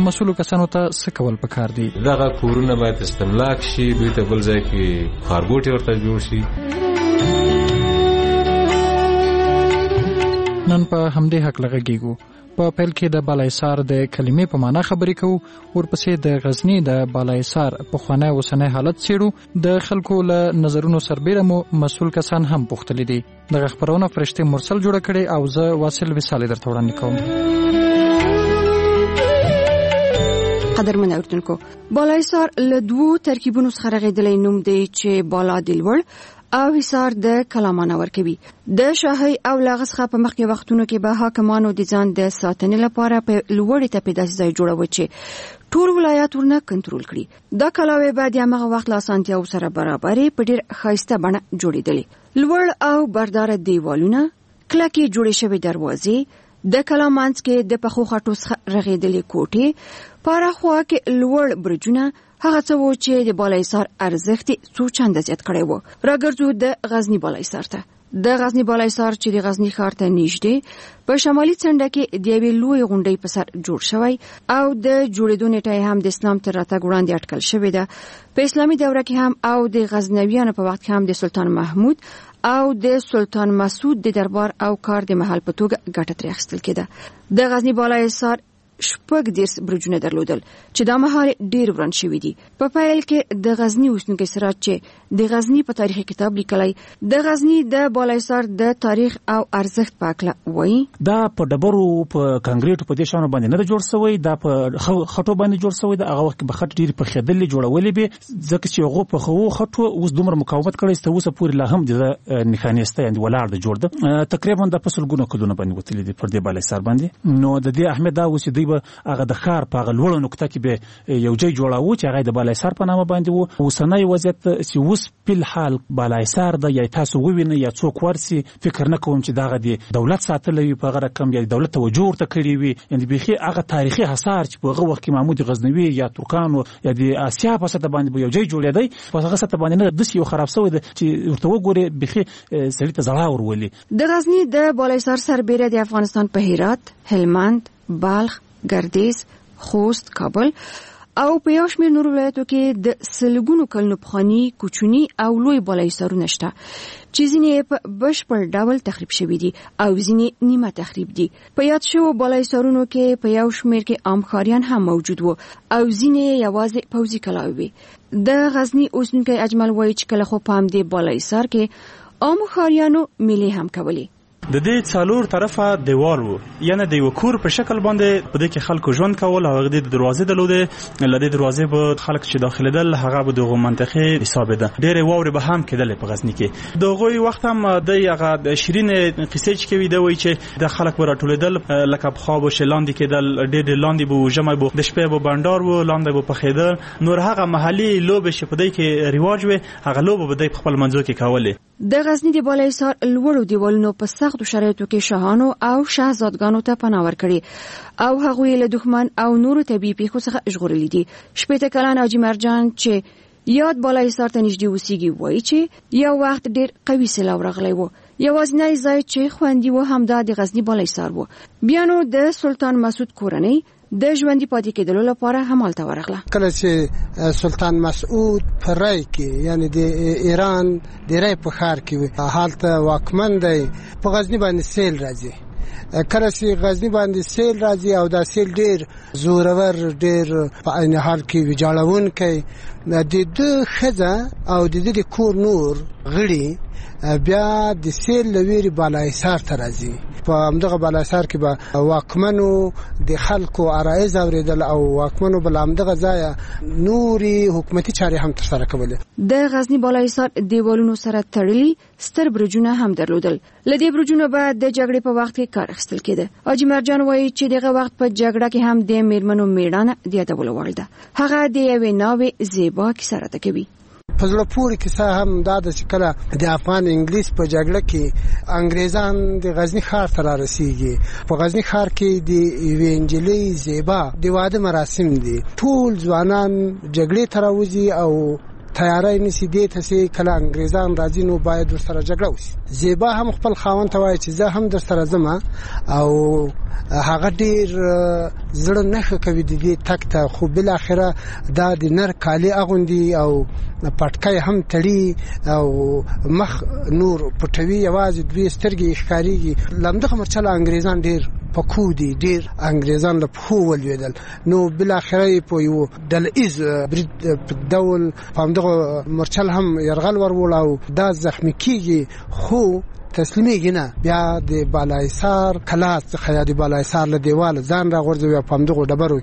مسؤلو کسانو ته څه کول پکار دي؟ دغه کورونه باید استملاک شي، دوی ته بل ځای کې ښارګوټي ورته جوړ شي. نن په همدې حق لغږیږو. په پیل کې د بالایسار د کلمې په معنا خبرې کوو، ورپسې د غزنی د بالایسار پخوانی اوسنی حالت څیړو، د خلکو له نظرونو سربیره مو مسؤل کسان هم پوښتلي دي. دغه خبرونه فرشته مرسل جوړه کړې او زه واصل وصال درته وړاندې کوم. قدرمن اوردونکو، بالایسار له دوو ترکیبونو څخه رغېدلی نوم دی چې بالا د لوړ او حصار د کلامانه ورکوي. د شاهي او لغز څخه په مخکې وختونو کې به حاکمانو د ځان د ساتنې لپاره په لوړې تپې داسې ځای جوړاوه چې ټول ولایات ورنه کنټرول کړي. دا کلاوې به د هغه وخت له اسانتیاو سره برابرې په ډېر ښایسته بڼه جوړېدلې. لوړ او برداره دیوالونه، کلکې جوړې شوې دروازې، د کلا منځ کې د پخو خټو څخه رغېدلې کوټې، پراخوا کې لوړ برجونه، هغه څه و چې د بالایسار ارزښت څو چنده زیات کړی و. راګرځو د غزنی بالایسار ته. د غزنی بالایسار چې د غزنی ښار ته نږدې په شمالي څنډه کې د یوې لوی غونډۍ په سر جوړ شوی او د جوړېدو نیټه هم د اسلام تر راتګ وړاندې اټکل شوې ده. په اسلامي دوره کې هم او د غزنویانو په وخت کې هم د سلطان محمود او د سلطان مسعود د دربار او کار د محل په توګه ګټه ترې اخیستل کېده. د غزنی بالایسار 10 برجونه درلودل چې دا مهال ډیر وران شوي دي. په پیل کې د غزنی اوسنوکی سراج چې د غزنی په تاریخي کتاب لیکلی د غزنی د بالایسار د تاریخ او ارزښت په اړه وایي. دا په ډبرو په کانکریټو په دې شانو باندې نه جوړ شوی، دا په خټو باندې جوړ شوی. د هغه وخت به خټ ډیر په خېدلې جوړولې به ځکه چې هغه په خو خټو اوس دومره مقاومت کړی چې اوس پورې لا هم د نښانېسته یعنی ولاړ د جوړ ده. تقریبا د فصلګونو کډونه باندې وتلې دي پر دې بالایسار باندې. نو د دې اهمیت دا و چې دوی به هغه د ښار په هغه لوړه نقطه کې به یو ځای جوړاوه چې هغه د بالایسار په نامه باندې و. اوسنی وضعیت چې اوس په حال بالایسار د یا تاسو ووینئ یا څوک ورسي، فکر نه کوم چې دغه د دولت ساتلوي په هغه رقم یا دولت توجه ورته کړی وي. یعنی بيخي هغه تاریخي حصار چې په هغه وخت کې محمود غزنوي یا ترکانو یا د آسیا په سطح باندې یو ځای جوړېدی، په هغه سطح باندې نه د یو خراب شوی چې ورته وګوري بيخي سړی ته زړه ورولي. د غزنی د بالایسار سربېره د افغانستان په هرات، هلمند، بلخ، گردیز، خوست، کابل او په یو شمېر نورو ولایتو کې د سلګونو کلونو پخواني کوچني او لوی بالایسارونه شته چې ځینې په بشپړ ډول تخریب شوي دي او ځینې نیمه تخریب دي. په یاد شوو بالایسارونو کې په یو شمېر کې عام ښاریان هم موجود وو او ځینې یوازې پوځي کلاوې وې. د غزنی اوسېدونکی اجمل وایي چې کله خو په همدې بالایسار کې عام ښاریانو میلې هم کولې. د دې څلور طرفه دیوال وو، یعنی د یو کور په شکل باندې په دې کې خلکو ژوند کول او د دروازې درلودې. لدې دروازې به خلک چې داخليدل هغه به دغه منطقه حساب ده. ډېر ووري به هم کېدل په غزنی کې. دغه وخت هم د هغه شیرین قصې چې کوي دا وایي چې د خلک ورټولیدل لکه په خواب شلاندې کېدل، ډېر لاندې به جمع به د شپې به بندر وو، لاندې به پخېدل. نور هغه محلي لوب چې په دې کې رواج وي هغه لوب به د خپل منځو کې کولې. د غزنی د بالایسار لوړو دیوالونو په سختو شرایطو کې شاهانو او شاهزادګانو ته پناه ورکړي او هغوی له دښمن او نورو طبیعي پیښو څخه ژغورلي دي. 18 کلن حاجي مرجان چې یاد بالایسار ته نږدې اوسېږي وایي چې یو وخت ډېر قوي سیلاب راغلی و. یوازینی ځای چې خوندي و همدا د غزنی بالایسار و. بیا نو د سلطان مسعود کورنۍ د ژوندۍ پاتې کېدلو لپاره همالته ورغله. کله چې سلطان مسعود په رای کې یعنی د ایران د رای په ښار کې حالته واکمن دی، په غزنی باندې سیل راځي. کله چې غزنی باندې سیل راځي او دا سیل ډیر زورور، ډیر په عین حال کې ویجاړونکی، د دې ښځه او د دې کور نور غړي بیا د سیل لویری بالایسار ته راځي. په همدغه بالایسار کې به واکمنو د خلکو عرایض اوریدل او واکمنو بل همدغه ځای نوري حکومتي چارې هم ترسره کولې. د غزنی بالایسار دیوالونو سره تړلي ستر برجونه هم درلودل. لدې برجونو به د جګړې په وخت کې کار اخیستل کېده. حاجي مرجان وایي چې دغه وخت په جګړه کې هم د میرمنو میړانه د یادولو وړ ده. هغه د یوې ناوې زیبا کیسه راته کوي. په زړه پورې کیسه هم دا ده چې کله د افغان انګلیس په جګړه کې انګریزان د غزنی ښار ته رارسېږي، په غزنی ښار کې د یوې نجلۍ زیبا د واده مراسم دي. ټول ځوانان جګړې ته راوځي او تیاری نیسي دې ته چې کله انګریزان راځي نو باید ورسره جګړه وشي. زیبا هم خپل خاوند ته وایي چې زه هم در سره ځم او هغه ډیر زړه نه کوي د دې تک ته، خو بل اخره دا د نر کالی اغوندي او پټکای هم تړي او مخ نور پټوي، یوازې دوی سترګې ښکاریږي. لمدغه مرچل انګریزان ډیر پکو دي، ډیر انګریزان له پخو ولویدل. نو بل اخره په یو ډلهیز برید ډول په همدغه مرچل هم یرغل ورول او دا زخمی کیږي، خو تسلیمیږي نه. بیا د بالایسار کلا څخه یا د بالایسار له دیوال ځان را غورځوي په همدغه ډبرو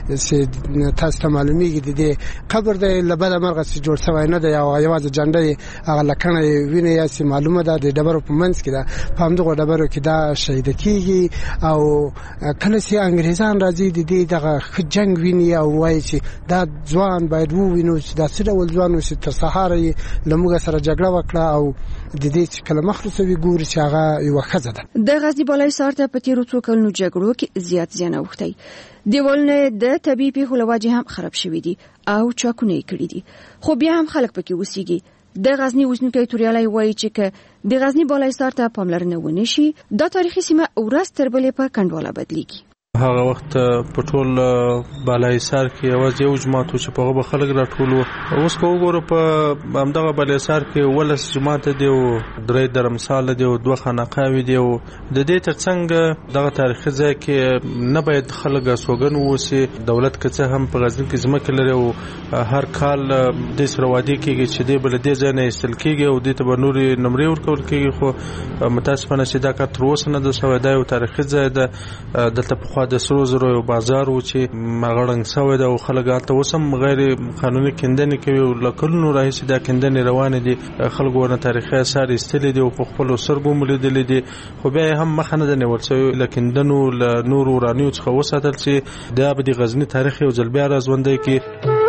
کې تاسو ته معلومیږي د دې قبر دی له بده مرغه چې جوړ شوی نه دی او یوازې جنډه هغه لکڼه ویني یا چې معلومه ده د ډبرو په منځ کې ده، په همدغه ډبرو کې دا شهید کیږي. او کله چې انګریزان راځي د دې دغه جنگ ویني او وایي چې دا ځوان باید ووینو چې دا څه ډول ځوان و چې تر سهاره یې له موږ سره جګړه وکړه او د دې چې کله مخلصوي ګوري چې هغه یو ښځه ده. د غزني بالایسار ته په تیرو څو کلونو جګړو کې زیات زیان اوښتی، دیوالونه د طبیعي پیښو له وجې هم خراب شوي دي او چاکونه یې کړي دي، خو بیا هم خلک پکې اوسېږي. د غزني اوسېدونکی توریالی وایي چې که د غزني بالایسار ته پاملرنه ونه شي، دا تاریخي سیمه ورځ تر بلې په کنډواله بدلیږي. هغه وخت په ټول بالایسار کې یوازې یو جماعت چې په هغه خلک راټول وو. اوس که وګورو په همدغه بالایسار کې 18 جماعت دی او 3 درمسال دی او 2 خانقاوې دی او د دې ترڅنګ دغه تاریخي ځای کې نه باید خلک سوګن ووسي. دولت که څه هم په غزني کې ځمکې لري او هر کال د سره وعده کېږي چې د بل دې ځای نه ایستل کېږي او د ته به نورې نمرې ورکول کېږي، خو متاسفانه چې دا کار تر اوسه نه ده شوی. دا یو تاریخي ځای ده، دلته پخوا د سرو زرو یو بازار و چې مغړنګ شوی ده او خلک هلته اوس هم غیر قانوني کیندنې کوي او له کلونو راهیسې دا کیندنې روانې دي. خلکو ورنه تاریخي اثار ایستلي دي او په خپلو سترګو مو لیدلي دي، خو بیا هم مخه نه ده نیول شوې له کیندنو له نورو ورانیو څخه وساتل چې دا به د غزني تاریخ یو ځل بیا راژوندی کړي.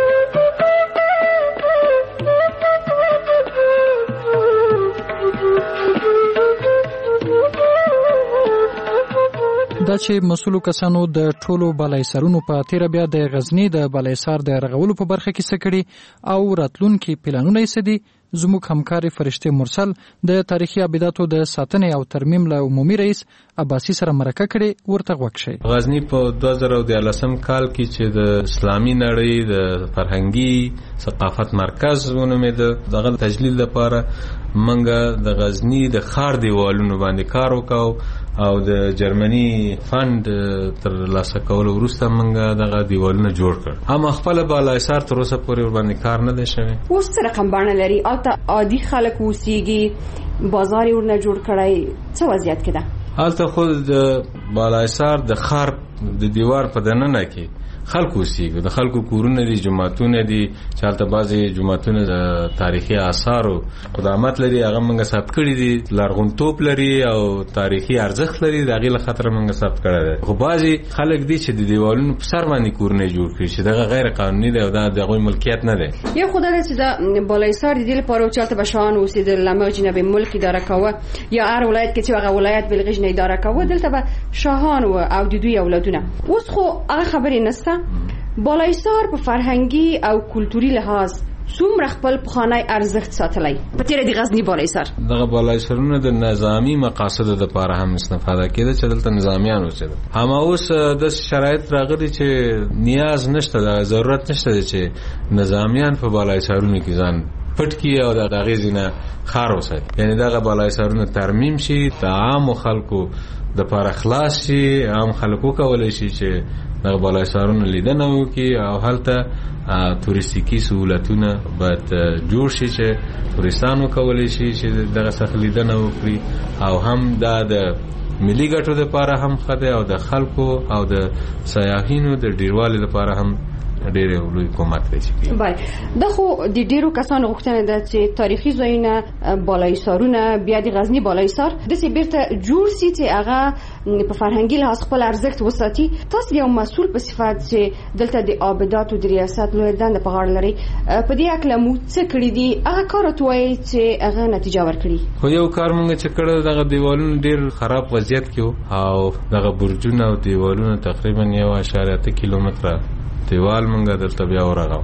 دا چې مسؤلو کسانو د ټولو بالایسارونو په تیر بیا د غزنی د بالایسار د رغولو په برخه کې څه کړي او راتلونکي پلانونه یې څه دي، زموږ همکار فرشته مرسل د تاریخي ابداتو د ساتنې او ترمیم له عمومي رئیس عباسی سره مرکه کړي، ورته غوږ شئ. غزنی په 2013 کال کې چې د اسلامي نړۍ د فرهنګي ثقافت مرکز ونومېده، دغه تجلیل لپاره منګه د غزنی د ښار دیوالونو باندې کار وکاو او د جرمني فند تر لاسه کولو وروسته منګه دغه دیوالونه جوړ کړ. هم خپل بالایسار تر اوسه پورې ور باندې کار نه دی شوی. اوس څه رقم باندې لري؟ البته عادي خلک اوسېږي، بازار ورنه جوړ کړی، څه وضعیت کې ده؟ البته خو د بالایسار د ښار د دیوار په دننه کې خلکو اوسېږي، د خلکو کورونه دي، جوماتونه دي چې هلته بعضې جوماتونه د تاریخي آثارو قدامت لري، هغه موږ ثبت کړي دي، لرغونتوب لري او تاریخي ارزښت لري، د هغې له خطره موږ ثبت کړی دی. خو بعضې خلک دي چې د دیوالونو په سر باندې کورونه جوړ کړي چې دغه غیر قانوني دی او دا د هغوی ملکیت نه دی. یو خو دا ده چې د بالایسار د دې لپاره چې هلته به شاهان اوسېدل، له موجې نه به ملک اداره کوه، یا هر ولایت کې چې هغه ولایت بلغیج نه اداره کوه، دلته به شاهان و او د دوی اولادونه. اوس خو هغه خبرې نشته. بالایسار په فرهنګي او کلتوري لحاظ څومره خپل پخوانی ارزښت ساتلی په تیره د غزني بالایسار؟ دغه بالایسارونه د نظامی مقاصدو لپاره هم استفاده کېده چې دلته نظامیان اوسېدل. همه اوس د شرایط راغلي چې نیاز نشته، د ضرورت نشته چې نظامیان په بالایسارونو کې ځان پټ کړي او د هغې ځینه ښار وساتي. یعنې دغه بالایسارونه ترمیم شي، د عامو خلکو د لپاره خلاص شي، عام خلک وکولی شي چې دغه بالایسارونه لیدنه وکړي او هلته توریستیکي سهولتونه باید جوړ شي چې توریستان وکولی شي چې دغه څخه لیدنه وکړي او هم دا د ملي ګټو لپاره هم ښه دی او د خلکو او د سیاحینو د ډیروالي لپاره هم ډېر لوی کومک دی. دا خو د ډیرو کسانو غوښتنه ده چې تاریخي ځایونه، بالایسارونه بیا د غزني بالایسار داسې بیرته جوړ سي چې هغه په فرهنګي لحاظ خپل ارزښت وساتي. تاسو یو مسؤل په صفت چې دلته د آباداتو د ریاست لویه دنده په غاړه لري، په دې هکله مو څه کړي دي؟ هغه کار راته وایي چې هغه نتیجه ورکړي. خو یو کار موږ چې کړی دغه دیوالونه ډېر خراب وضعیت کې وو او دغه برجونه او دیوالونه تقریبا 1.8 کیلومتره دیوال مونږه دلته بیا ورغاو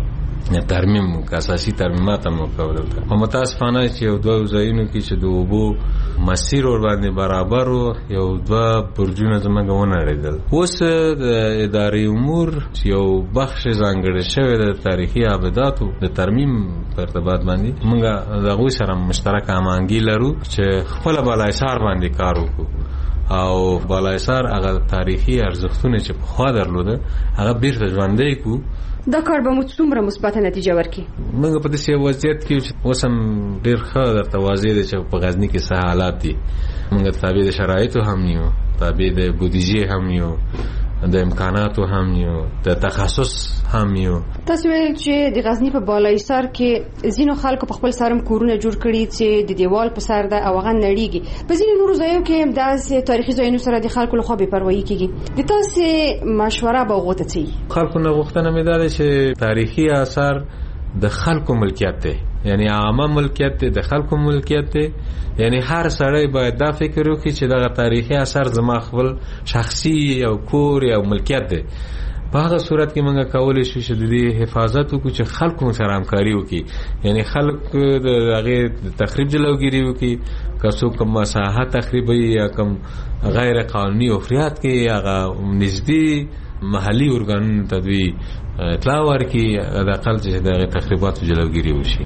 ترمیم اساسي ترمیمات هم وکول. او متاسفانه چې یو دوه ځایونو کې چې د اوبو مسیر ور باندې برابر و یو دوه برجونه زمونږ ونړېدل. اوس د ادارې امور یو بخش ځانګړی شوی د تاریخي ابداتو د ترمیم په ارتباط باندې موږ د هغوی سره مشترک هماهنګي لرو چې خپله بالایسار باندې کار وکړو او بالایسار هغه تاریخي ارزښتونه چې پخوا درلوده هغه بیرته ژوندی کړو. دا کار به مو څومره مثبته نتیجه ورکړي؟ موږ په داسې وضعیت کې چې اوس هم ډېر ښه درته واضح دی چې په غزني کې څه حالات دي. موږ تابع د شرایطو هم یو، تابع د بودیجې هم یو، د امکاناتو هم یو، د تخصص هم یو. تاسو ویل چې د غزني په بالایسار کې ځینو خلکو په خپل سرم کورونه جوړ کړي چې د دیوال په سر ده او هغه نړیږي. په ځینو نورو ځایو کې داسې تاریخي ځایونو سره د خلکو لخوا بې پروایي کیږي. د تاسو مشوره به وغوښته څه خلکو نه غوښتنه مې ده چې تاریخي آثار د خلکو ملکیت دی، یعنی عامه ملکیت دی، د خلکو ملکیت دی. یعنی هر سړی باید دا فکر وکړي چې دغه تاریخي اثر زما خپل شخصي او کور او ملکیت دی. په هغه صورت کې موږ کولی شو چې د دې حفاظت وکړو چې خلکو سره همکاري وکړي، یعنی خلک د هغې تخریب جلوګیري وکړي. که څوک کوم مساحت تخریبوي یا کوم غیر قانوني افریاد کوي هغه نږدې محلي ارګانونو ته دوی اطلاع ورکړي د اقل چې د هغې تخریباتو جلوګیري وشي.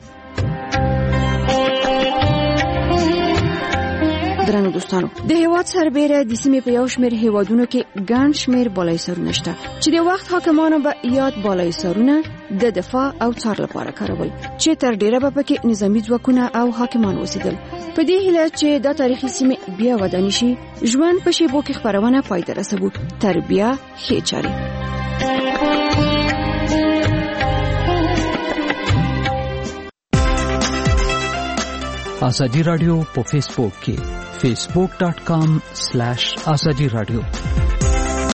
درنو دوستانو، د هیواد سربیره د سیمې په یو شمېر هیوادونو کې ګڼ شمېر بالایسارونه شته چې د وخت حاکمانو به یاد بالایسارونه د دفاع او څار لپاره کارول چې تر ډیره به پکې نظامی ځواکونه او حاکمان اوسېدل. په دې هیله چې دا تاریخي سیمې بیا ودانې شي، ژوند په شیبو کې خپرونه پای ته رسوو. تر بیا ښې چارې. آزادی رادیو په فیسبوک کې facebook.com/azadi radio